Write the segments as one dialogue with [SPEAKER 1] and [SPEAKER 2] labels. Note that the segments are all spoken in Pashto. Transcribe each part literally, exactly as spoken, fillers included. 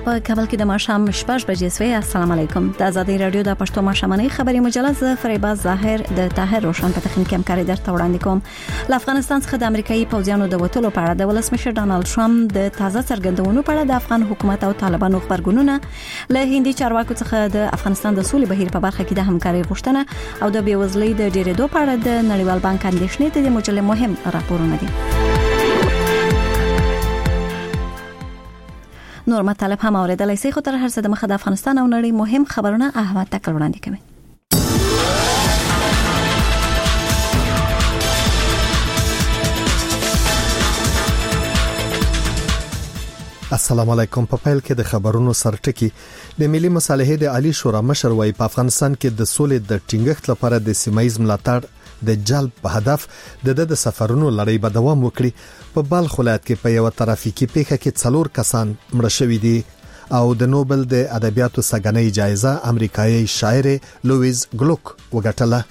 [SPEAKER 1] په کابل کې د ماښام شپږ بجې سوی. السلام علیکم. د آزادۍ رادیو د پښتو ماښامنۍ خبري مجله ز فریبا ظاهر د طاهر روشن په تخنیک همکاري درته وړاندې کوم. له افغانستان څخه د امریکایي پوځیانو د وټلو په اړه د ولسمشر ډانلډ ټرمپ د تازه څرګندونو په اړه د افغان حکومت او طالبانو خبرګونونه، له هندي چارواکو څخه د افغانستان د سولې بهیر په برخه کې د همکاري غوښتنه او د بیوزلۍ د ډیرېدو په اړه د نړیوال بانک اندېښنې ته د مجلې مهم راپورونه دي. نور مطالب هم اوریدلای شئ، خو تر هر څه د مخه د افغانستان او نړۍ مهم خبرونه احمد تکل وړاندې کوي.
[SPEAKER 2] السلام علیکم. په پیل کې د خبرونو سرټکی. د ملي مصالحې د عالی شورا مشر وايي په افغانستان کې د سولې د ټینګښت لپاره د سیمایي ملاتړ د جلب په هدف د د سفرونو لړۍ به دوام وکړي. په بلخ ولایت کې په یو ترافیکي پیښه کې څلور کسان مړه شوي دي او د نوبل د ادبیاتو سګنۍ جایزه امریکایي شاعر لویز ګلوک وګټله.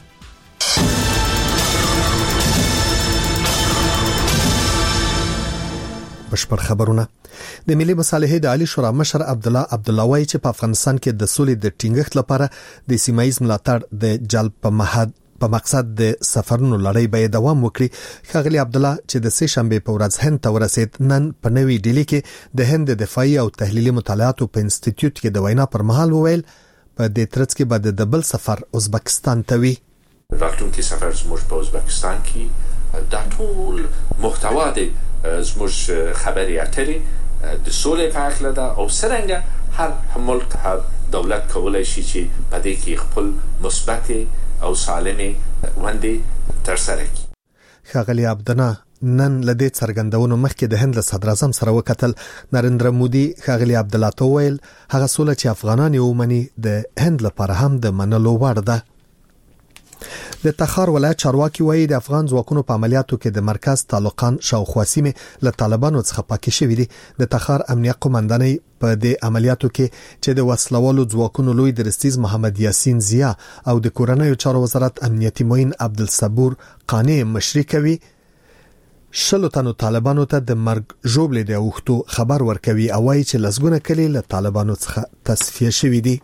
[SPEAKER 2] بشپړ خبرونه. د ملي مصالحې د عالی شورا مشر عبد الله عبد الله وايي چې په افغانستان کې د سولې د ټینګښت لپاره د سیمایي ملاتړ د جلب په مهد په مقصد د سفرونو لړۍ به دوام وکړي. ښاغلي عبد الله چې د سه شنبه په ورځ هند ته ورسید، نن په نوې ډیلی کې د هند دفاعي او تحلیلي مطالعاتو په انسټیټیوټ کې د وینا پر مهال وویل په دې ترڅ کې به د بل سفر ازبکستان ته وي.
[SPEAKER 3] وختون کې سفر زموږ په ازبکستان کې د ټول محتوا د زموږ خبري اترې د سولې په اړه ده او څنګه هر ملک هر دولت کولای شي چې په دې کې خپل مثبت او سالمه وندې تر سره کړي.
[SPEAKER 2] ښاغلي عبدنا نن لدې څرګندونو مخکې د هند له صدر اعظم سره وکتل. نریندرا مودي ښاغلي عبد الله ته ویل هغه سوله چې افغانان یې ومني د هند لپاره هم د منلو وړ ده. د تخار ولایت چارواکي وایي د افغان ځواکونو په عملیاتو کې د مرکز تعلقان شاوخوا سیمې له طالبانو څخه پاکې شوې دي. د تخار امنیت قومندانۍ په دې عملیاتو کې چې د وسلوالو ځواکونو لوی درستیز محمد یاسین زیا او د کورنیو چارو وزارت امنیتي معین عبدالصبور قانی مشري کوي، شلو تنو طالبانو ته د مرګ ژوبلې د اوختو خبر ورکوي او وایي چې لسګونه کلی له طالبانو څخه تصفیه شوي دي.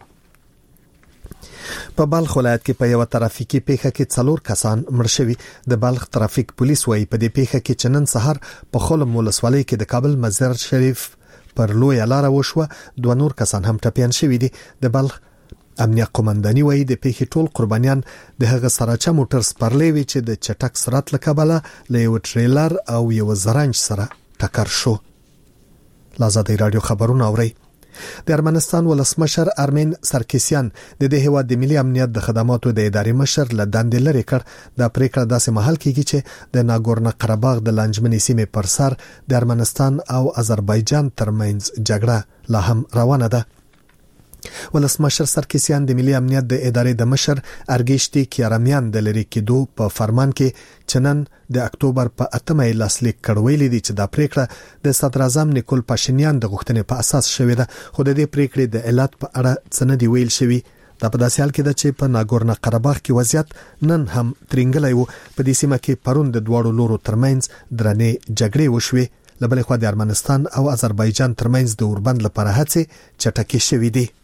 [SPEAKER 2] په بلخ ولایت کې په یو ترافیکي پیښه کې څلور کسان مړ شوي. د بلخ ترافیک پولیس وايي په دې پیښه کې چې نن سحر په خلم ولسوالۍ کې د کابل مزار شریف پر لوی لار وشوه، دوه نور کسان هم ټپيان شوي دي. د بلخ امنیت قومنداني وايي د پیښې ټول قربانیان د هغه سراچا موټر سپرلې وی چې د چټک سرعت له کبله له یو ټریلر او یو زرنج سره ټکر شو. آزادۍ رادیو خبرونه اوري. د ارمنستان ولسمشر ارمین سرکیسیان د دې هیواد د ملي امنیت د خدماتو د ادارې مشر له دندې لري کړ. د پریکړه داسې محل کېږي چې د ناګورنو قرهباغ د لانجمنې سیمې پر سر د ارمنستان او آذربایجان ترمنځ جګړه لا هم روانه ده. ولسمشر سرکیسیان د ملي امنیت د ادارې د مشر ارګیشتي کیارمیان د لری کېدو په فرمان کې چنن د اکتوبر په اتمه لاسلیک کړویل دي چې دا پریکړه د صدر اعظم نیکول پاشینیان د غوښتنې په اساس شوې ده، خو د دې پریکړې د علت په اړه څه نه دی ویل شوی. دا په داسې حال کې ده چې په ناګورنو قرهباغ کې وضعیت نن هم ترنګلی وو. په دې سیمه کې پرون د دواړو لورو ترمنځ درنې جګړې وشوې. له بلې خوا د ارمنستان او آذربایجان ترمنځ د اوربند لپاره هڅې چټکې شوې دي.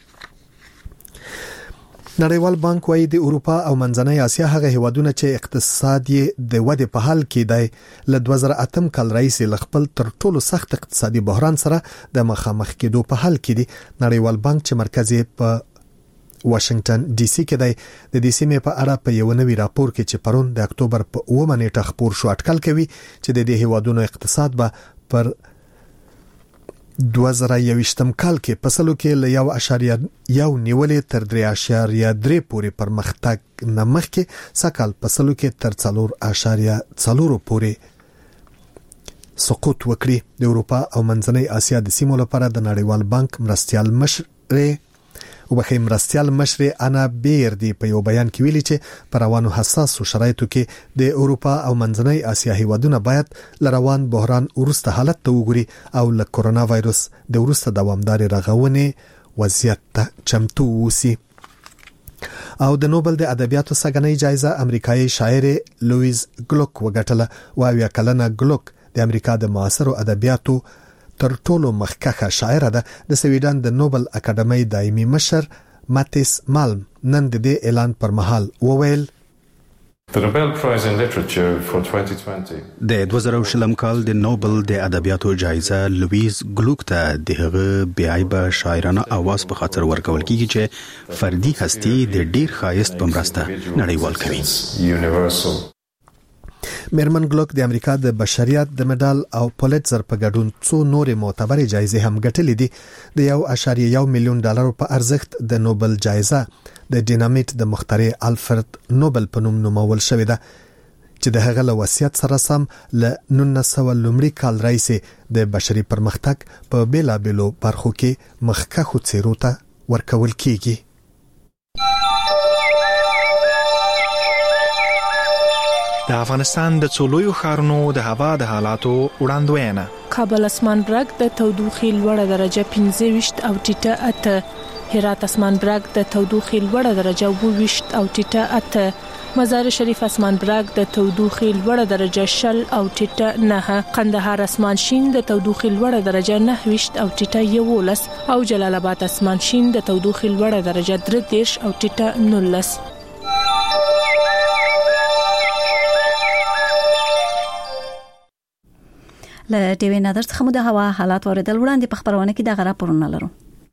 [SPEAKER 2] نړیوال بانک وايي د اروپا او منځنۍ اسیا هغه هیوادونه چې اقتصاد یې د ودې په حال کې دی له دوه زره اتم کال راهیسې له خپل تر ټولو سخت اقتصادي بحران سره د مخامخ کېدو په حال کې دي. نړیوال بانک چې مرکز یې په واشنگټن ډي سي کې دی د دې سیمې په اړه په یو نوي راپور کې چې پرون د اکتوبر په اوومه نیټه خپور شو اټکل کوي چې د دې هیوادونو اقتصاد به پر دوه زره یوویشتم کال کې پسلو کې له یو اشاریه یو نیولې تر درې اشاریه درې پورې پرمختګ نه مخکې سکهال پسلو کې تر څلور اشاریه څلور پورې سقوط وکړي. د اروپا او منځنۍ اسیا د سیمو لپاره د نړیوال بانک مرستيال مشر او بخې مرستيال مشر انا بیردی په یو بیان کې ویلي چې پر روانو حساسو شرایطو کې د اروپا او منځنۍ اسیا هیوادونه باید لروان بحران ورسته حالت ته وګوري او له کورونا وایروس د ورسته دوامدار رغونې وضعیت ته چمتو وسی. او د نوبل د ادبیاتو سګنۍ جایزه امریکایي شاعر لویز ګلوک وګټله. او یا کلنه ګلوک د امریکا د معاصرو ادبیاتو تر ټولو مخکښه شاعره ده. د سویډن د نوبل اکاډمۍ دایمي مشر ماتیس مالم نن د دې اعلان پر مهال وویل
[SPEAKER 4] The Nobel Prize in Literature for twenty twenty.
[SPEAKER 5] د دوه زره شلم کال د نوبل د ادبیاتو جایزه لویز ګلوک ته د هغه بیایبه شاعرانه आवाज په خاطر ورکول کیږي چې فردي هستی د ډیر ښایست په مرسته نړیوال کوي.
[SPEAKER 2] میرمن ګلوک د امریکا د بشریت د مډال او پولیټزر په ګډون څو نورې معتبرې جایزې هم ګټلې دي. د یو اشاریه یو میلیون ډالر په ارزښت د نوبل جایزه د ډینامیټ د مخترع الفرد نوبل په نوم نومول شوې ده چې د هغه له وصیت سره سم له نولس سوه لومړي کال راهیسې د بشري پرمختګ په بیلابیلو برخو کې مخکښو څیرو ته ورکول کیږي.
[SPEAKER 6] د افغانستان د څولویو ښارونو د هوا د حالاتو وړاندوینه.
[SPEAKER 7] کابل اسمان برګ د تودوخې لوړه درجه پنځه ویشت او ټیټه اته، هرات اسمان برګ د تودوخې لوړه درجه اووه ویشت او ټیټه اته، مزار شریف اسمان برګ د تودوخې لوړه درجه شل او ټیټه نه، قندهار اسمان شین د تودوخې لوړه درجه نه ویشت او ټیټه یولس او جلال آباد اسمان شین د تودوخې لوړه درجه درې دېرش او ټیټه نولس.
[SPEAKER 1] له ټي وي نظر څخه مو د هوا حالات اوریدل. وړاندې په خبرونه کې د غره پرونه لرو.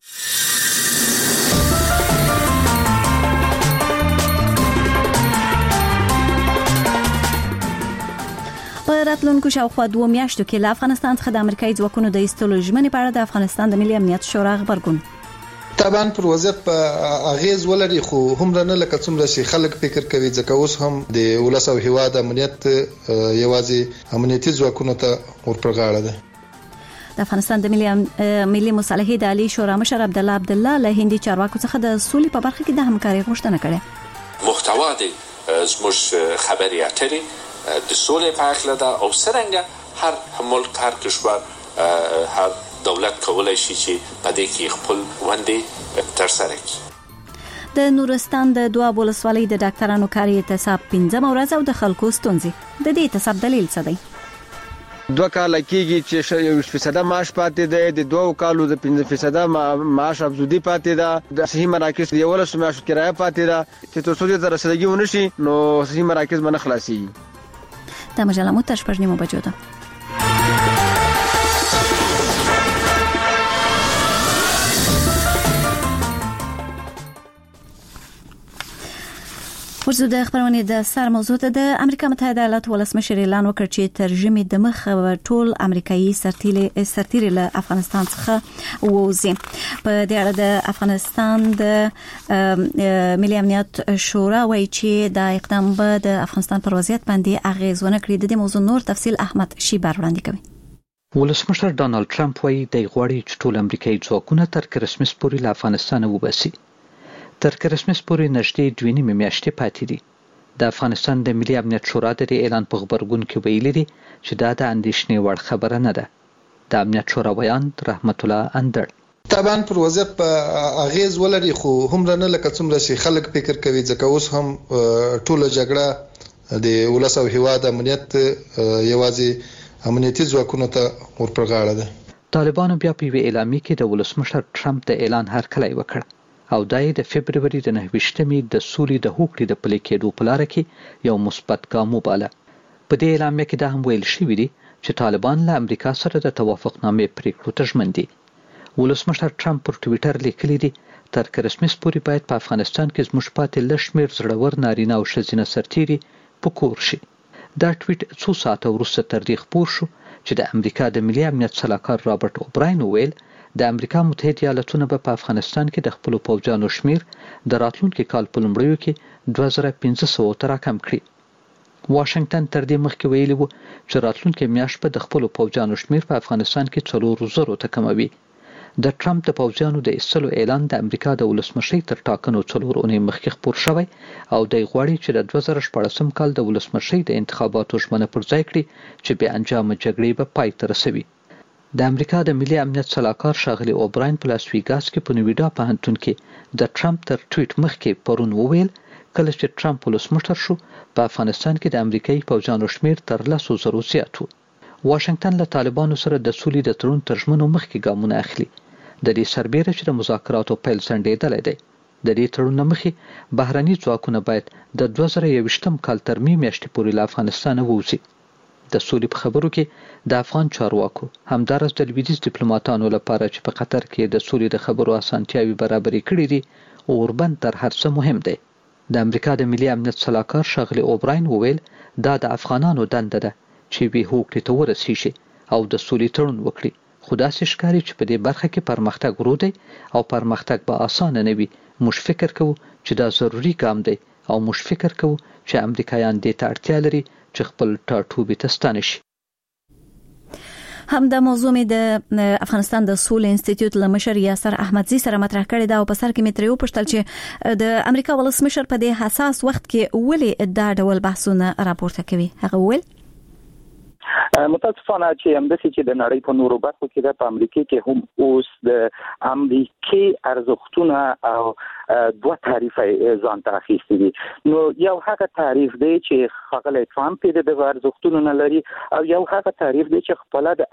[SPEAKER 1] په راتلونکو شاوخوا دوه میاشتو کې له افغانستان څخه د امریکایي ځواکونو د ایستلو ژمنې په اړه د افغانستان د ملي امنیت شورا غبرګون
[SPEAKER 8] طبعا پر وضعیت په اغیز ولري، خو هم نه لکه څومره چې خلک فکر کوي، ځکه اوس هم د ولس او هیواد امنیت یوازې امنیتي ځواکونو ته ورپرغاړه ده.
[SPEAKER 1] د افغانستان د ملي ملي مصالحې د عالی شورا مشر عبد الله عبد الله له هندي چارواکو څخه د سولې په برخه کې د همکارۍ غوښتنه کړې.
[SPEAKER 3] محتوا د زموږ خبري اترې د سولې په اړه ده او څنګه هر ملک هر کشور هر دولت کولای شي چې په دې کې خپل وندې تر سره کړي.
[SPEAKER 1] د نورستان د دوه ولسوالۍ د ډاکټرانو کاري اعتصاب پنځم ورځ او د خلکو ستونزې. د دې اعتصاب دلیل څه دی؟
[SPEAKER 9] دوه کال کېږي چې یو فیصد معاش پاتې دی، د دوه کالو د پنځه فیصد معاش افزودي پاتې ده، د صحي مراکز یو ولس معاش کرایه پاتې ده چې تر څو دې تر رسیدګي ونشي نو صحي مراکز باندې خلاصي.
[SPEAKER 1] د مجله مو تر شپږ نیمو بجو ده. ورزو د خبرونه د سر موضوع ته د امریکا متحده ایالاتو ولسمشر اعلان وکړ چې ترجمه د مخ ټول امریکایي سرتیري سرتیري له افغانستان څخه ووزي. په دې اړه د افغانستان د ملي امنیت شورا وایي چې دا اقدام به د افغانستان پر وضعیت باندې اغیز ونه کړي. د دې موضوع نور تفصیل احمد شیبر وړاندې کوي.
[SPEAKER 10] ولسمشر ډانلډ ټرمپ وایي د غواړي چې ټول امریکایي ځواکونه تر کرسمس پورې له افغانستان وباسي. تر کرسمس پورې نږدې دوه نیمې میاشتې پاتې دي. د افغانستان د ملي امنیت شورا د اعلان په خبرګون کې ویلي دي چې دا د اندېښنې وړ خبره نه ده. د امنیت شورا ویان رحمت الله اندړ
[SPEAKER 8] طبعا پر وضعیت په اغیز ولري، خو هم نه لکه څومره چې خلک فکر کوي، ځکه اوس هم ټوله جګړه د ولس او هیواد امنیت یوازې امنیتي ځواکونو ته ورپرغاړه ده.
[SPEAKER 10] طالبانو بیا په وی اعلامیه کې د ولسمشر ټرمپ د اعلان هرکلی وکړ او دای د فبرवरी د نهه ویشتمې د سولې د هوکړې د پلي کېدو په لار کې یو مثبت ګام وباله. په دې اعلامیه کې دا هم ویل شوی دی چې طالبان له امریکا سره د توافقنامې پریکړو ته ژمن دي. ولسمشر ټرمپ پر ټویټر لیکلی دی تر کرسمس پورې باید په افغانستان کې زموږ پاتې لشمیر زړور نارینه او ښځینه سرتیري په کور شي. دا ټویټ څو ساعته وروسته تر دې خپور شو چې د امریکا د ملي امنیت سلاکار رابرټ اوبراین ویل د امریکا متحده ایالاتونه به په افغانستان کې د خپل پوځیانو شمیر د راتلونکي کال په لومړیو کې دوه زره پنځه سوه ته راکم کړي. واشنگټن تر دې مخکې ویلي وو چې راتلونکي میاشت به د خپل پوځیانو شمیر په افغانستان کې څلور زره ته کموي. د ټرمپ د پوځیانو د ایستلو اعلان د امریکا د ولسمشۍ تر ټاکنو څلور اونۍ مخکې خپور شوی او د غواړي چې د دوه زره شپاړسم کال د ولسمشۍ د انتخاباتو ژمنه پر ځای کړي چې بې انجامه جګړې به پای ته رسوي. د امریکا د ملي امنیت سلاکار ښاغلي اوبراین په لاس ویګاس کې په نویډا پوهنتون کې د ټرمپ تر ټویټ مخکې پرون وویل کله چې ټرمپ ولسمشر شو په افغانستان کې د امریکایي پوځیانو شمیر تر لسو زرو زیات و. واشنگټن له طالبانو سره د سولې د تړون تر ژمنو مخکې ګامونه اخلي. د دې سربېره چې د مذاکراتو پیل سنډېدلی دی. د دې تړون مخکې بهرني ځواکونه باید د دوه زره یوویشتم کال تر مې میاشتې پورې له افغانستان ووځي. د سولې په خبرو کې د افغان چارواکو همدارس د لویدیځ ډیپلوماټانو لپاره چې په قطر کې د سولې د خبرو اسانتیاوي برابرې کړې دي اوربند تر هر څه مهم دی. د امریکا د ملي امنیت سلاکار ښاغلي اوبراین وویل دا د افغانانو دنده ده چې وی هوکړې ته ورسیږي او د سولې تړون وکړي. خو داسې ښکاري چې په دې برخه کې پرمختګ ورو دی او پرمختګ به اسانه نه وي. موږ فکر کوو چې دا ضروري ګام دی او موږ فکر کوو چې امریکایان دې ته اړتیا لري چې خپل ټاټوبي ته ستانه شي.
[SPEAKER 1] هم د موضوع می د افغانستان د سولې انسټیټیوټ لمشر یاسر احمدزي سره مطرح کړی دا او په سر کې متریو پښتل چې د امریکا ولسمشر په دې حساس وخت کې ولې دا ډول بحثونه راپورته کوي. هغه ول
[SPEAKER 11] متاسفانه چې همداسې چې د نړۍ په نورو برخو کې د امریکا کې هم اوس د امریکای ارزښتونه او دوه تعریف ځان ته اخیستي دي. نو یو هغه تعریف دی چې ښاغلی ټرمپ د دغه ارزښتونو نه لري او یو هغه تعریف دی چې خپل د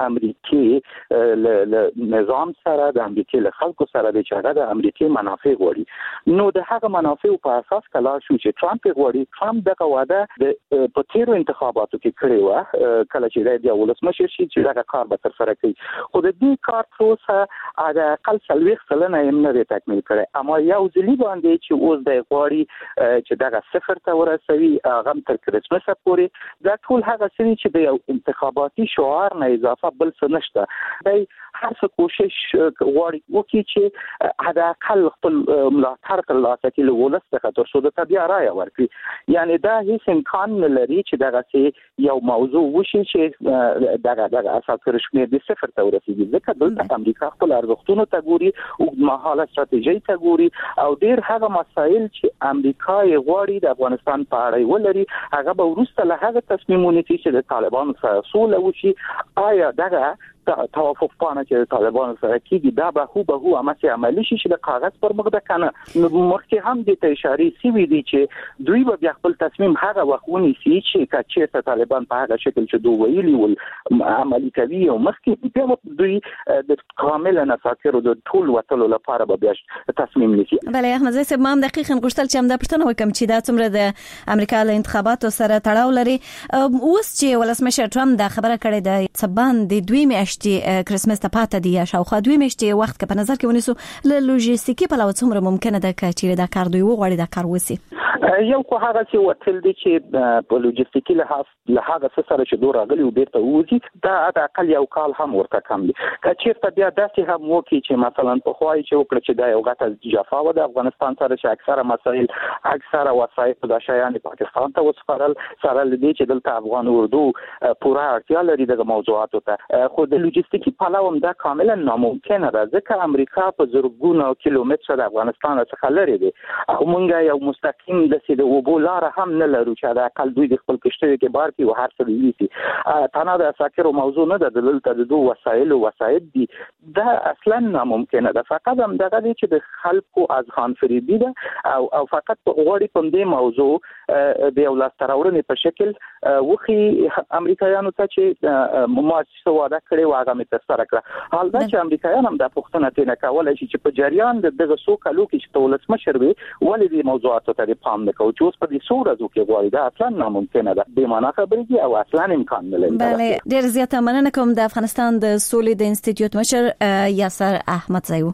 [SPEAKER 11] امریکای له نظام سره د امریکای له خلکو سره د چاغه د امریکای منافع غوړي. نو د هغه منافع په اساس کلا شو چې ټرمپ غوړي. ټرمپ دغه واده د په تیرو انتخاباتو کې کړی و کله چې د ولسمشر شي چې دغه کار به تر سره کوي. خو د دې کار پروسه د اقل څلوېښت سلنه یې نه دی تکمیل کړی. اما یو ځلې باندې چې اوس د غواړي چې دغه صفر ته ورسوي هغه تر کرسمس پورې دا ټول هغه څه چې د یو انتخاباتي شعار نه اضافه بل څه نشته. دی هر څه کوشش غواړي وکړي چې حد اقل خپل ملاتړ ترلاسه کړي له ولس څخه تر څو د بیا رایه ورکړي. یعنی دا هیڅ امکان نه لري چې دغه یو موضوع وشي چې دغه دغه اساس رسمي د صفر ته ورسیږي. ځکه دلته امریکا خپل ارزښتونو ته ګوري او مهاله ستراتیژي ته ګوري او ډیر هغه مسایل چې امریکا یې غواړي د افغانستان په اړه ولري هغه به وروسته له هغه تصمیمونه چې د طالبانو سره سوله وشي آیا دغه توافق پانه چې طالبانو سره کیږي دا به هو به هو امسي عملی شي چې د کاغذ پر مخ د کنه مخکې هم د ته اشاره سی دي چې دوی به بیا خپل تصمیم هغه وخت ونیسي چې کچې طالبان په هغه شکل چې دوی ویلي ول عملی کوي او مخکې بیا دوی د کامل نفاکر او د ټول وټلو لپاره به بیا تصمیم نیسي.
[SPEAKER 1] بله احمد زي صاحب ما هم دقیقاً غوښتل چې هم دا پښتنه وکم چې دا څومره د امریکا له انتخاباتو سره تړاو لري. اوس چې ولسمشر ټرمپ دا خبره کړې ده سبان د دوی میاشتې کرسمس ته پاتې دی یا شاوخوا دوی میاشتې وخت کې په نظر کې ونیسو له لوجستیکي په لور څومره ممکنه ده چې دا کار دوی وغواړي دا کار وسی.
[SPEAKER 11] یو خو هغه چې وتل دي چې په لوجستیکي لحاظ له هغه سره چې دوه راغلي او بیرته وځي دا د اقل یو کال هم ورته کم دي. کچېرته بیا داسې هم وکړي چې مثلا په خوای چې وکړي چې دا یو غټه جفا و د افغانستان سره چې اکثره مسایل اکثره وسایل د شایان پاکستان ته وسپارل سره لدی چې دلته افغان اردو پوره اړتیا لري د موضوعاتو ته. خو د لوجستیکي پلاوم دا کاملا ناممکنه ده ځکه امریکا په زرګونو کیلومتره د افغانستان څخه لري دي او مونږه یو مستقیم د سیده وبولار هم نه لرو چې دا اقل دوی د خپل کشته کې بار کې و هر څه دی. تنها د ساکرو موضوع نه ده دلته د دوه وسایل او وسایل دي دا اصلا ناممکنه ده. فقط هم دغه دي چې د خلکو اذهان فریبی ده او او فقط غواړي په دې موضوع د یو لاستراورنې په شکل وخی امریکایانو ته چې مؤسسه واده کړي واغه مت سره کړه. حال دا چې امریکایان هم د پښتنه تنه کولای شي چې په جریان د دغه سو کلو کې چې ولسمشر وي ولې دې موضوعاتو ته پام نه کوي چې اوس په دې سورزو کې غواړي دا اصلا ناممکنه ده. به معنا خبرې دي او اصلا امکان نه لري.
[SPEAKER 1] بله ډیر زیاته مننه کوم د افغانستان د سولې د انسټیټیوټ مشر یاسر احمدزي.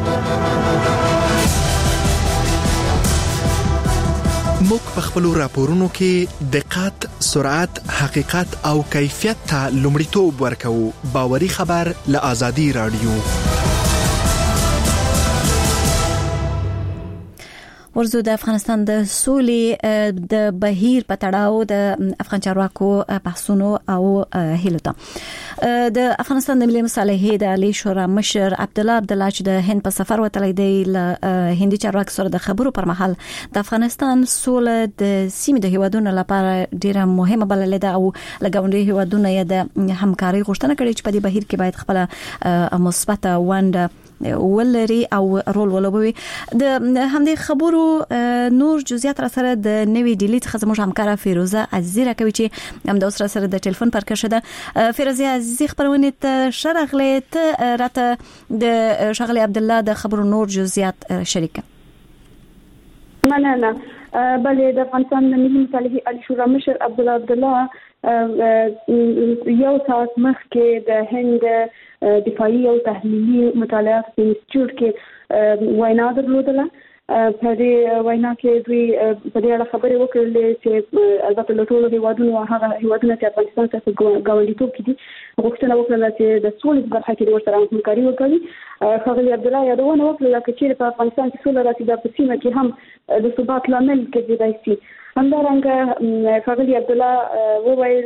[SPEAKER 6] موږ په خپل راپورونو کې دقت، سرعت، حقیقت او کیفیت ته لومړیتوب ورکوو. باوري خبر له آزادي رادیو.
[SPEAKER 1] ورزو د افغانستان د سولې د بهیر په تړاو د افغان چارواکو بحثونو او هیلو ته د افغانستان د ملي مصالحې د عالی شورا مشر عبد الله عبد الله چې د هند په سفر وتلی دی له هندي چارواکو سره د خبرو پر مهال د افغانستان سوله د سیمې د هیوادونو لپاره ډیره مهمه بللې ده او لګاونډي هیوادونو یې د همکاري غوښتنه کړې چې په دې بهیر کې باید خپل مثبت ونډه ولري او رول ولوبوي د همدې خبرو نور جزئیات را سره د نوې ډیلی څخه زموږ همکاره فیروزه عزیزی راکوي چې هم د اوس را سره د ټلیفون پر کښه ده. فیروزه عزیزی خبرونه ته شرغله ته راته د شغله عبد الله د خبرو نور جزئیات شریک.
[SPEAKER 12] مننه. بلې د افغانستان د ملي مصالحې عالی شورا مشر عبد الله عبد الله یو ساعت مخکې د هند دفاعي او تحلیلي مطالعات په انسټیټیوټ کې وینا درلودله. په دې وینا کې دوی په دې اړه خبرې وکړلې چې البته له ټولو هیوادونو هغه هیوادونه چې افغانستان ته ګاونډیتوب کوي غوښتنه وکړه چې د سولې په برخه کې ورسره همکاري وکړي. ښاغلي عبد الله یادونه وکړه چې په افغانستان کې سوله راشي د سیمه کې هم د ثبات لامل کېدای شي. همدارنګه ښاغلي عبد الله وویل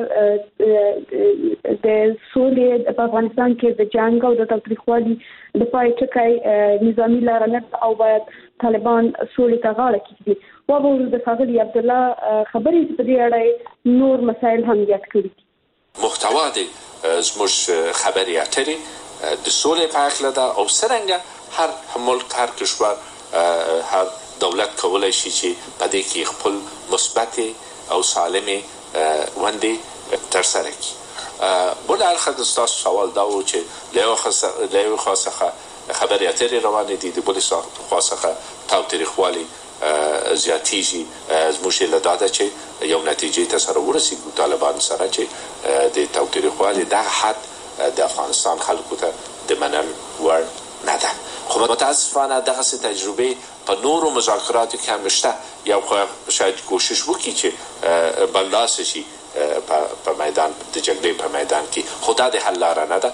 [SPEAKER 12] چې د سولې په افغانستان کې د جنگ او د تاوتریخوالي د پای ټکی نظامی لار نه او باید طالبان سولې ته غاړه کېږدي. وبول د ښاغلي عبد الله خبرې په دې اړه نور مسایل هم یاد کړي.
[SPEAKER 3] محتوا د زموږ خبري اترې د سولې په اړه ده او څنګه هر ملک هر کشور هر دولت کولای شي چې په دې کې خپل مثبت او سالمه وندې تر سره کړي. بل اړخ د تاسو سوال دا و چې له خاصه له خاصه خبري اترې روانې دي د بل خاصه تاوتریخوالي زیاتیږي زموږ له داده چې یو نتیجې ته سره ورسېږي طالبان سره چې د تاوتریخوالي د حد د افغانستان خلکو ته د منل ور نه ده. خو متاسفانه دغه تجربه په نورو مذاکراتو کې هم شته. یو خو شاید کوشش وکړي چې بلداسه شي په میدان د جګړې په میدان کې، خدا د حل لاره نه ده.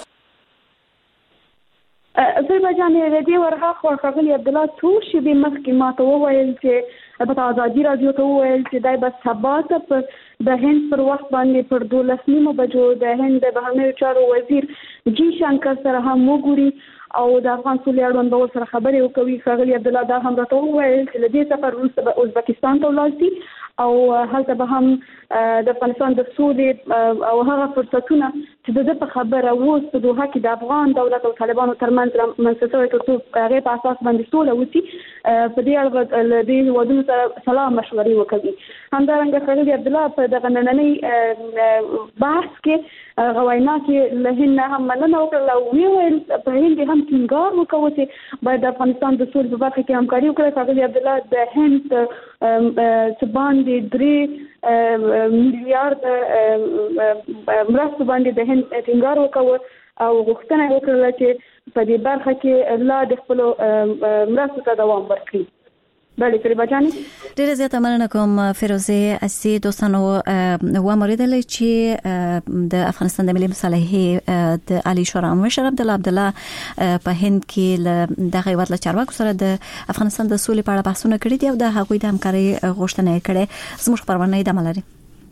[SPEAKER 12] آذربایجان یې دې ورغه خو ښاغلي عبد الله څو شېبې مخکې ما ته وویل چې البته ازادي راډیو ته وویل چې دی به سبا ته په د هند پر وخت باندې پر دولس نیمو بجو د هند د بهرنیو چارو وزیر جی شنکر سره هم وګوري او د افغان سولې اړوند به ورسره خبرې وکړي. ښاغلي عبد الله دا هم راته وویل چې له دې سفر وروسته به ازبکستان ته ولاړ شي او هلته به هم د افغانستان د سولې او هغه فرصتونه چې د په خبره اوس په دوحه کې د افغان دولت او طالبانو ترمنځ رامنځته شوی تر څو هغې په اساس باندې سوله وشي په دې اړه له دې هېوادونو سره سلا مشورې وکړي. همدارنګه ښاغلي عبد الله په دغه نننۍ بحث کې هغه وینا کې له هند نه هم مننه وکړله او ویل په هند هم ټینګار وکړو چې باید د افغانستان د سولې په برخه کې همکاري وکړي. ښاغلي عبد الله د هند څه باندې درې میلیارد مرستو باندې د هند ټینګار وکړو او غوښتنه وکړله چې په دې برخه کې لا د خپلو مرستو ته دوام ورکړي. بله فریبا جانی
[SPEAKER 1] ډیره زیاته مننه کوم فیروزه عزیزي. دوستانو و موریدل چې د افغانستان د ملي مصالحې د عالی شورا مشر عبد الله عبد الله په هند کې د غیوت له چارواکو سره د افغانستان د سولې په اړه بحثونه کړي دي او د هغوی د همکاري غوښتنه یې کړې. زموږ خبرونه د عملري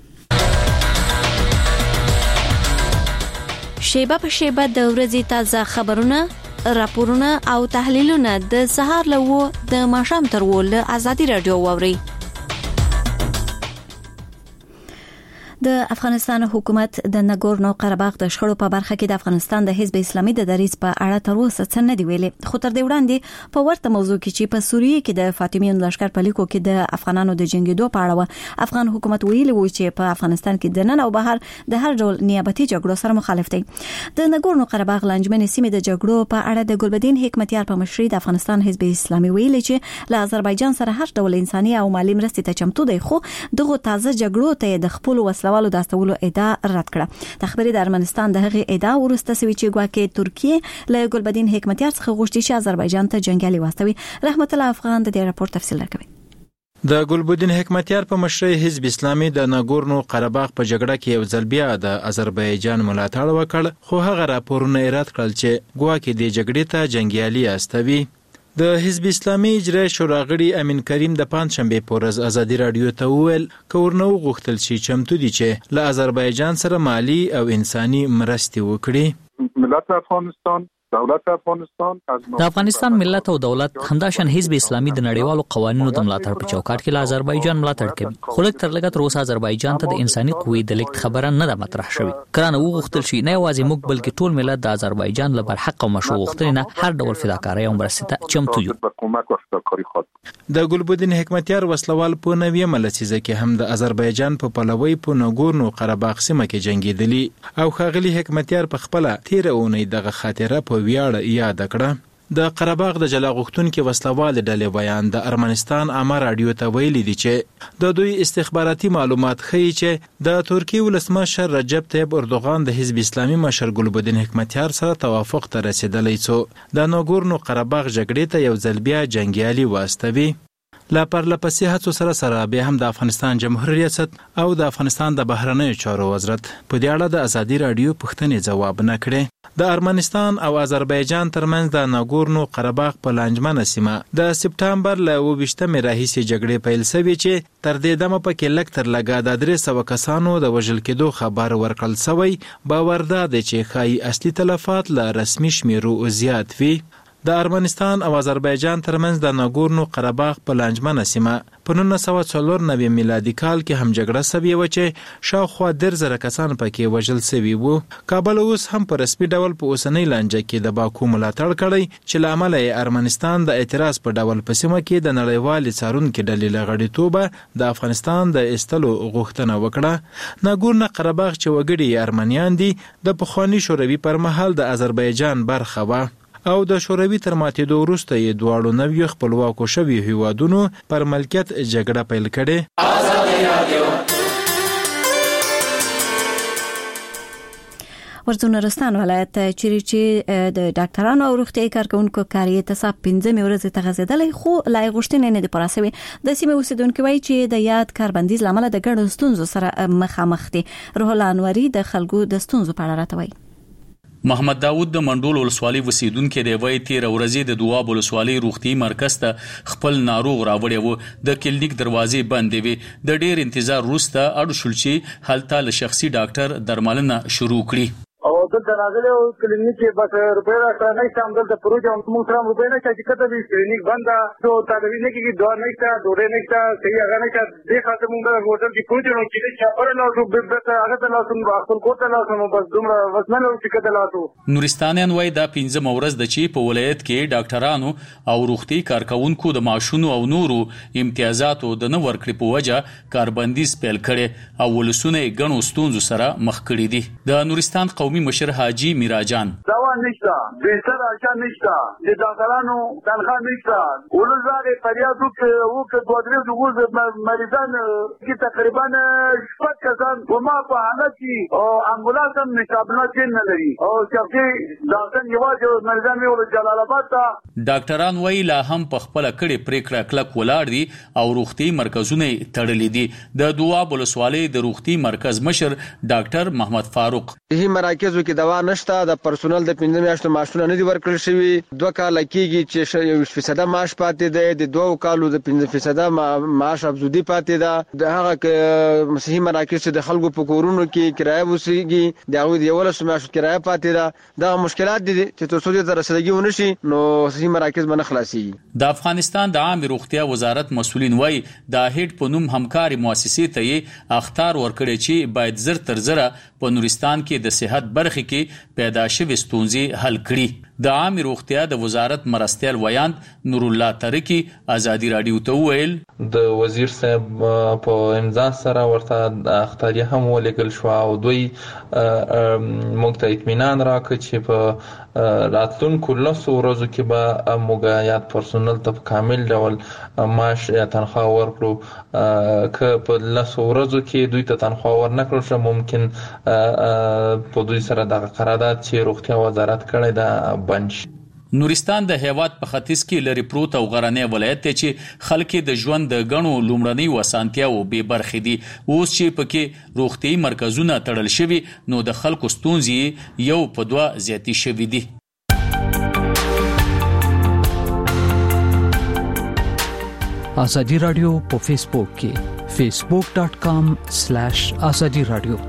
[SPEAKER 1] شیبه په شیبه د ورځې تازه خبرونه، راپورونه او تحلیلونه د سهار له و د ماښام تر و له ازادي رادیو واوري. د افغانستان حکومت د نګورنو قرهباغ د شخړو په برخه کې د افغانستان د حزب اسلامي د دریځ په اړه تر اوسه څه نه دی ویلي. خو تر دې وړاندې په ورته موضوع کې چې په سوریه کې د فاطمیون لشکر په لیکو کې د افغانانو د جنگیدو په اړه افغان حکومت ویلي و چې په افغانستان کې د نن او بهر د هر ډول نیابتي جګړو سره مخالف دی. د نګورنو قرهباغ لنجمن سیمې د جګړو په اړه د ګلبدین حکمتیار په مشرۍ د افغانستان حزب اسلامي ویلي چې له آذربایجان سره هر ډول انساني او مالی مرستې ته چمتو دی، خو دغه تازه جګړو ته د خپل وسلوالو د استولو ادعا رد کړه. د خبرې د ارمنستان د هغې ادعا ورسته سوي چې ګواکې ترکیه له ګلبدین حکمتیار څخه غوښتي چې آذربایجان ته جنګیالي واستوي. رحمت الله افغان د دې راپور تفصیل راکوي.
[SPEAKER 13] د ګلبدین حکمتیار په مشرۍ حزب اسلامي د ناګورنو قرهباغ په جګړه کې یو ځل بیا د آذربایجان ملاتړ وکړ، خو هغه راپورونه رد کړل چې ګواکې د جګړې ته جنګیالي استوي. د حزب اسلامي اجرایي شورا غړي امین کریم د پنځشنبه په ورځ ازادي رادیو ته وویل کورنو غوښتل شي چمتو دي چې له آذربایجان سره مالی او انساني مرستې وکړي.
[SPEAKER 14] ملت افغانستان دولت افغانستان
[SPEAKER 15] د افغانستان ملت او دولت همداشان حزب اسلامي د نړیوالو قوانینو د ملاتړ په چوکاټ کې له آذربایجان ملاتړ کوي. خو لږ تر لږه تر اوسه آذربایجان ته د انساني قوې د لیک خبره نه ده مطرح شوې. کرانه وغوښتل شي نه یوازې موږ بلکې ټول ملت د آذربایجان له برحق او مشروع غوښتنې نه هر ډول فداکارۍ او مرستې ته چمتو یو.
[SPEAKER 13] د ګلبدین حکمتیار وسلوال په نوې ملسیزه کې هم د آذربایجان په پلوي په ناګورنو قرهباغ سیمه کې جنگیدلی او خاغلی حکمتیار په خپل تیر اونۍ دغه خاطره په ویاړ یاد کړه. د قرهباغ د جلا غوښتونکو وسلوال ډلې بیان د ارمنستان عامه رادیو ته ویلي دي چې د دوی استخباراتي معلومات ښیي چې د ترکیې ولسمشر رجب طیب اردوغان د حزب اسلامي مشر ګلبدین حکمتیار سره توافق ته رسیدلی څو د ناګورنو قرهباغ جګړې ته یو ځل بیا جنگیالي واستوي. لا پرلپسې هڅو سره سره بیا هم د افغانستان جمهوریت ریاست او د افغانستان د بهرنیو چارو وزارت په دې اړه د ازادي رادیو پوښتنې ځواب نه کړي. د ارمنستان او آذربایجان ترمنځ د ناګورنو قرهباغ په لانجمنه سیمه د سپټامبر له اوویشتمې راهیسې جګړې پیل شوې چې تر دې دمه پکې لږ تر لږه د درې سوه کسانو د وژل کېدو خبر ورکړل شوی. باور دا دی چې ښایي اصلي تلفات له رسمي شمیرو زیات وي. د ارمنستان او آذربایجان ترمنځ د ناګورنو قرهباغ په لانجمنه سیمه په نولس سوه څلور نوي میلادي کال کې هم جګړه شوې وه چې شاوخوا دېرش زره کسان پکې وژل شوي وو. کابل اوس هم په رسمي ډول په اوسنۍ لانجه کې د باکو ملاتړ کړی چې له امله یې ارمنستان د اعتراض په ډول په سیمه کې د نړیوالې څارونکي ډلې له غړیتوبه د افغانستان د ایستلو غوښتنه وکړه. ناګورنو قرهباغ چې وګړي ارمنیان دي د پخواني شوروي پر مهال د آذربایجان برخه وه او د شوروي تر ماتېدو وروسته یې دواړو نویو خپلواکو شویو هیوادونو پر ملکیت جګړه پیل کړې.
[SPEAKER 1] ورزونرستان ولایت چیرې چې د ډاکټرانو او روغتیايي کارکونکو کاریه تصاب پنځمې ورځې ته غځېدلی خو لا یې غوښتنې نه دي پوره شوې. د سیمې اوسیدونکو وایي چې د یاد کاربندیز له امله د ګڼو ستونزو سره مخامخ دي. روح الله انوري د خلکو د ستونزو په اړه راته وایي.
[SPEAKER 16] محمد داوود د منډول ولسوالۍ اوسیدونکو دی وایي تیر ورځې د دواب ولسوالۍ روغتي مرکز ته خپل ناروغ راوړی و. د کلینیک دروازې بندې وې. د ډیر انتظار وروسته اړ شول چې هلته له شخصي ډاکټر درملنه شروع کړي.
[SPEAKER 17] او دلته راغلی او کلینیک کې بس روپۍ راته نشته، همدلته پروژه موږ سره روپۍ نشته چې کته وي کلینیک بند ده، نو تداوي نه کېږي، دوا نشته، ډوډۍ نشته، صحیح هغه نشته. دې خاطر موږ د هوټل کې پروژه نو چې چاپر لاړو بیرته هغه ته لاړو خپل کور ته لاړو، بس دومره بس نه نو چې کته لاړو.
[SPEAKER 16] نورستانیان وایي دا پنځمه ورځ ده چې په ولایت کې ډاکټرانو او روغتي کارکونکو د معاشونو او نورو امتیازاتو د نه ورکړې په وجه کاربندیز پیل کړي او ولسونه یې ګڼو ستونزو سره مخ کړي دي. د نورستان قومي مشر حاجی میراجان
[SPEAKER 17] دوا نشته، بستر اچا نشته، د ډاکټرانو تنخواه نشته، ولزارې فریاد وکړ دوه درې ورځې مریضان کې تقریبا شپږ کسان وما په حالت کې او امبولانس هم نشابنات نه لري او چې ډاکټر یوازې مریضان یې ول جلال آباد ته.
[SPEAKER 16] ډاکټران وایي لا هم په خپل کړي پریکړه کلک ولاړ دي او روغتي مرکزونه تړلي دي. د دواب ولسوالۍ د روغتي مرکز مشر ډاکټر محمد فاروق
[SPEAKER 9] هي مراکزو کې دوا نشته، د پرسونل د پنځه میاشتو معاشونه نه دي ورکړل شوي، دوه کال کېږي چې یو فیصد معاش پاتې دی، د دوه کالو د پنځه فیصد معاش افزودي پاتې ده. د هغه صحیح مراکز چې د خلکو په کورونو کې کرایه وسیږي د هغوی د یولسو میاشتو کرایه پاتې ده. دغه مشکلات دي چې تر څو دې ته رسیدګي ونه شي نو صحیح مراکز به نه خلاصېږي.
[SPEAKER 16] د افغانستان د عامه روغتیا وزارت مسؤلین وایي د هیډ په نوم همکاري مؤسسې ته یې اخطار ورکړی چې باید زر تر زره په نورستان کې د صحت برخه کې پیدا شوې ستونزې حل کړي. د عامه روغتیا د وزارت مرستیال ویاند نور الله ترکی ازادي رادیو ته ویل
[SPEAKER 18] د وزیر صاحب په امضا سره ورته اختیار هم ولګل شو او دوی موږ ته اطمینان راکړ چې په راتلونکو لسو ورځو کې به موږ یاد پرسونل ته کامل ډول معاش یا تنخواه ورکړو. که په لسو ورځو کې دوی ته تنخواه ورنکړل شو ممکن په دوی سره دغه قرارداد چې روغتیا وزارت کړی دا بند شي.
[SPEAKER 16] نورستان د هیواد په ختیځ کې لري پروت او غرنی ولایت دی چې خلک د ژوند د غنو لومړنۍ وسانتیاو به برخې دي. اوس چې پکې روغتي مرکزونه تړل شوي نو د خلکو ستونزې یو په دوه زیاتې شوي دي.
[SPEAKER 10] ازادي رادیو په فیسبوک کې facebook dot com slash azadi radio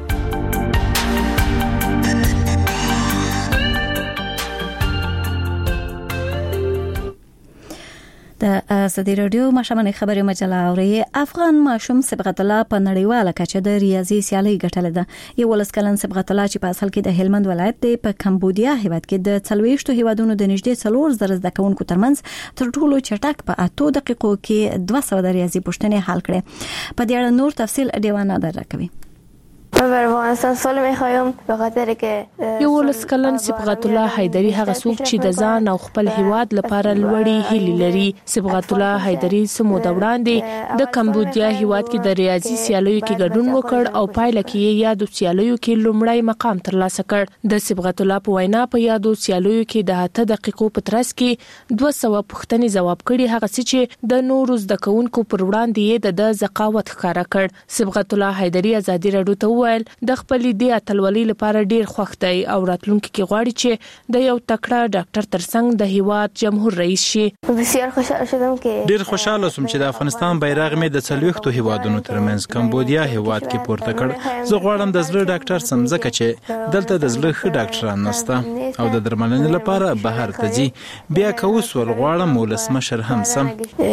[SPEAKER 1] د ازادي رادیو ماشومان خبري مجله اوري. افغان ماشوم صبغت الله په نړیواله کچه د ریاضي سیالي ګټله ده. یو ولسکلن صبغت الله چې په اصل کې د هلمند ولایت دی په کمبودیا هیواد کې د څلويشتو هیوادونو د نږدې څلور زره زده کوونکو ترمنځ تر ټولو چټک په اته دقیقو کې دوه سوه د ریاضي پوښتنې حل کړې. په دې اړه نور تفصیل دیوانه درکوي.
[SPEAKER 14] بر افغانستان سوال میخوایم به خاطر که
[SPEAKER 7] یو ولسکلن صبغت الله حیدری هغه څوک چې د ځان او خپل هیواد لپاره لوړی هیلې لري. صبغت الله حیدری سمو د وړاندې د کمبودیا هیواد کې د ریاضي سیالیو کې ګډون وکړ او پایله کې یادو سیالیو کې لومړی مقام ترلاسه کړ. د صبغت الله په وینا په یادو سیالیو کې د اته دقیقو په ترڅ کې دوه سوه پوښتنې ځواب کړي، هغه څه چې د نورو زده کوونکو پر وړاندې د ذقاوت ښکارا کړ. صبغت الله حیدری ازادي رادیو ته د خپل دی اتلولي لپاره ډیر خوښ دی او راتلونکي کې غواړي چې د یو تکړه ډاکټر ترڅنګ د هیواد جمهور رئیس شي.
[SPEAKER 14] بسیار خوشاله شوم چې
[SPEAKER 13] ډیر خوشاله شوم چې د افغانستان بیرغ مې د څلويختو هیوادونو ترمنځ کمبودیا هیواد کې پورته کړ. زه غواړم د زړه ډاکټر سم، ځکه چې دلته د زړه ښه ډاکټران نشته او د درملنې لپاره بهر ته ځي. بیا که وسول غواړم ولسمشر هم سم.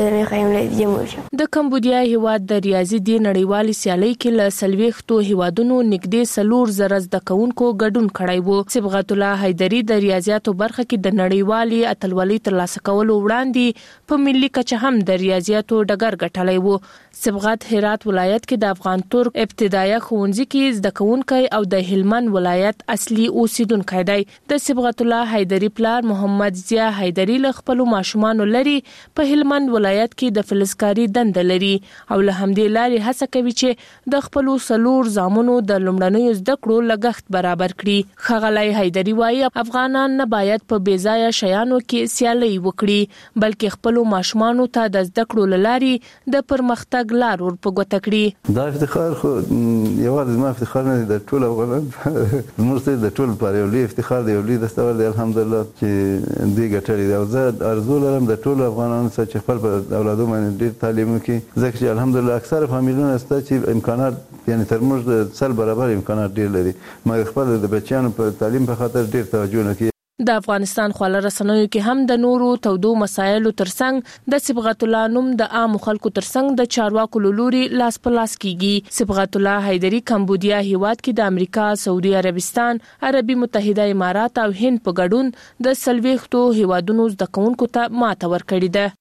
[SPEAKER 7] د کمبودیا هیواد د ریاضي دی نړیوالې سیالۍ کې له څلويختو هیوادونو نږدې څلور زره زده کوونکو ګډون کړی وو. صبغت الله حیدری د ریاضیاتو برخه کې د نړیوالي اتلولي ترلاسه کولو وړاندې په ملي کچه هم د ریاضیاتو ډګر ګټلی وو. صبغت هرات ولایت کې د افغان ترک ابتدایي ښوونځي کې زده کوونکی او د هلمند ولایت اصلي اوسیدونکی دی. د صبغت الله حیدری پلار محمد ضیا حیدری له خپل ماشومان لري په هلمند ولایت کې د فلزکاری دنده لري او له همدې لارې هڅه کوي چې د خپل سلور زامنو د لومړنیو زده کړو لګښت برابر کړي. ښاغلی حیدری وایي افغانان نه باید په بې ځایه شیانو کې سیالي وکړي بلکې خپل ماشومانو ته د زده کړو لارې د پرمختګ لار ور په ګوته کړي.
[SPEAKER 19] دا افتخار خو یوازې ما افتخار نه دی، د ټول افغانان زموږ د ټول لپاره یو لوی افتخار دی، یو لوی دستاورد دی الحمدلله چې دوی ګټلی دی. او زه ارزو لرم د ټولو افغانانو څخه چې خپل اولادو باندې ډېر تعلیم وکړي، ځکه چې الحمدلله اکثره فامیلونه شته چې امکانات یعنی تر موږ د سل برابر امکانات ډېر لري، مګر خپل د بچیانو په تعلیم په خاطر ډېر توجه نه کوي.
[SPEAKER 7] د افغانستان خواله رسنیو کې هم د نورو تودو مسایلو ترڅنګ د صبغت الله نوم د عام خلکو ترڅنګ د چارواکو لوري لاس په لاس کیږي. صبغت الله حیدری کمبودیا هیواد کې د امریکا، سعودي عربستان، عربي متحده امارات او هند په ګډون د څلويختو هیوادونو زده کوونکو ته ماته ورکړې ده.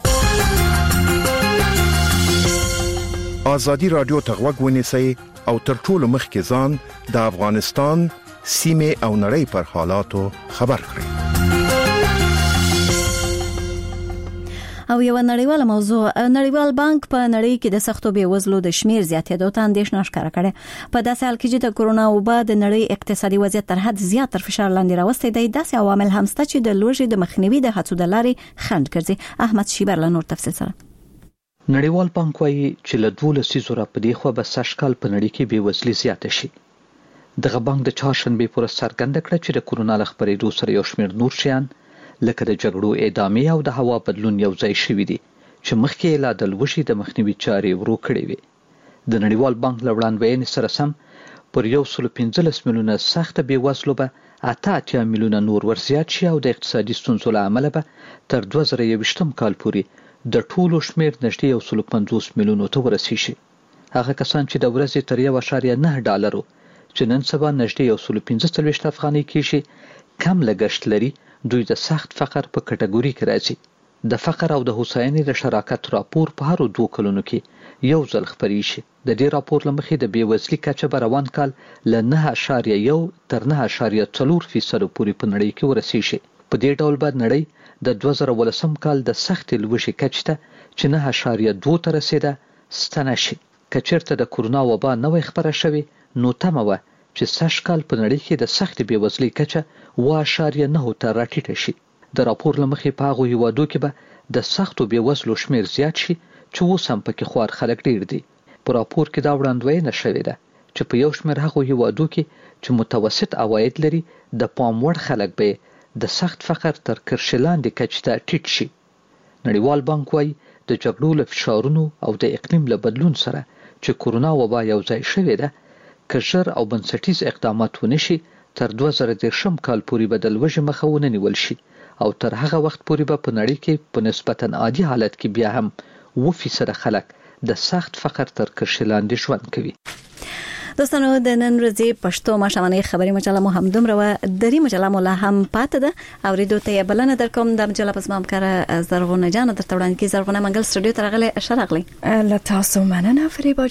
[SPEAKER 20] ازادي رادیو ته غوږ ونیسئ او تر ټولو مخکې ځان د افغانستان سیمه او نړۍ پر حالاتو خبر کړئ.
[SPEAKER 1] او یو نړیواله موضوع، نړیوال بانک په نړۍ کې د سختو بیوزلو د شمیر زیاتېدو ته اندېښنه ښکاره کړې. په داسې حال کې چې د کرونا وبا د نړۍ اقتصادي وضعیت تر حد زیات تر فشار لاندې راوستی دی، داسې عوامل هم شته چې د لوږې د مخنیوي د هڅو د لارې خنډ ګرځي. احمد شیبر له نور تفصیل سره.
[SPEAKER 10] نړیوال بانک وايي چې له دولس زره په دې خو به سږ کال په نړۍ کې بیوزلي زیاته شي. دغه بانک د چهارشنبې پر څرګنده کړه چې د کرونا له خپرېدو سره یو شمېر نور شیان لکه د جګړو ادامې او د هوا بدلون یو ځای شوي دي چې مخکې یې لا د لوږې د مخنیوي چارې ورو کړې وې. د نړیوال بانک له وړاندوینې سره سم پر یو سل پنځلس میلیونه سخته بیوزلو به اته اتیا میلیونه نور ورزیات شي او د اقتصادي ستونزو له امله به تر دوه زره یوویشتم کال پورې د ټولو شمېر نږدې یو سل پنځوس میلیونو ته ورسیږي. هغه کسان چې د ورځې تر یو اعشاریه نه ډالرو چې نن سبا نږدې یو سل پنځه څلوېښت افغانۍ کېږي کم لګښت لري، دوی د سخت فقر په کټګوري کې راځي. د فقر او د هوساینې د شراکت راپور په هرو دوه کلونو کې یو ځل خپرې شي. د دې راپور له مخې د بیوزلي کچه به روان کال له نه اعشاریه یو تر نه اعشاریه څلور فیصدو پورې په نړۍ کې ورسیږي. په دې ډول به نړۍ د دوه زره ولسم کال د سختې لوږې کچې ته چې نه اعشاریه دوه ته رسېده ستنه شي. که چېرته د کرونا وبا نه وای خپره شوې نو تمه وه چې سږ کال په نړۍ کې د سختې بیوزلۍ کچه اوه اعشاریه نهو ته راټیټه شي. د راپور له مخې په هغو هیوادو کې به د سختو بیوزلو شمېر زیات شي چې اوس هم پکې خوار خلک ډېر دي. په راپور کې دا وړاندوینه شوې ده چې په یو شمېر هغو هیوادو کې چې متوسط عواید لري د پام وړ خلک به د سخت فقر تر کرښې لاندې کچې ته ټیټ شي. نړیوال بانک وايي د جګړو له فشارونو او د اقلیم له بدلون سره چې کرونا وبا یو ځای شوې ده، که ژر او بنسټیز اقدامات ونشي تر دوه زره دېرشم کال پورې به د لوږې مخه ونه نیول شي او تر هغه وخت پورې به په نړۍ کې په نسبتا عادي حالت کې بیا هم اووه فیصد خلک د سخت فقر تر کرښې لاندې ژوند کوي.
[SPEAKER 1] دوستانو د نن ورځې پښتو ماشومانه خبري مجله مو هم دومره و دري مجله مولا هم پاتې ده او ریډو ته بلنه در کوم د مجله پس مام کار زرغونه جان در توړان کې زرغونه منګل سټوډیو ته راغله شرغله
[SPEAKER 21] لا تاسو مننه فریبا